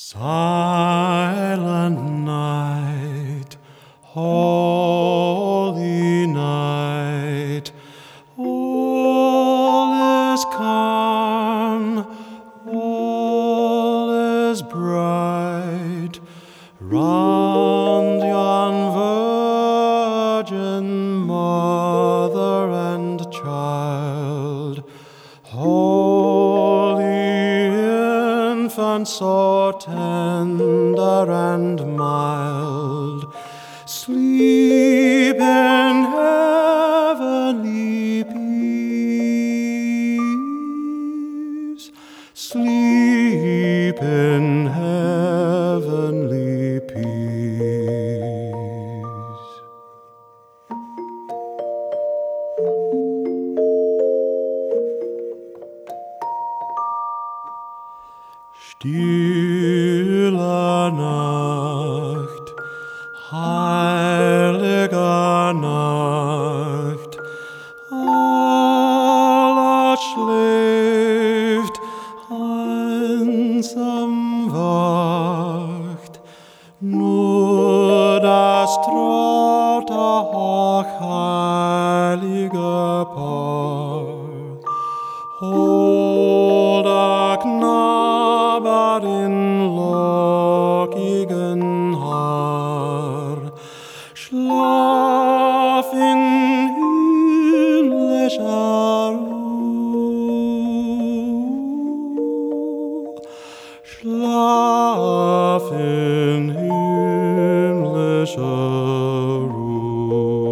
Silent night, holy night, all is calm, all is bright, round yon virgin mother and child, holy infant, so tender and mild, sleep in heavenly peace, sleep in heavenly peace. Stille Nacht, heilige Nacht, alles schläft, einsam wacht, nur das traute hochheilige Paar. Holder Knabe in lockigen Haar, schlaf in himmlischer Ruhe, schlaf in himmlischer Ruhe.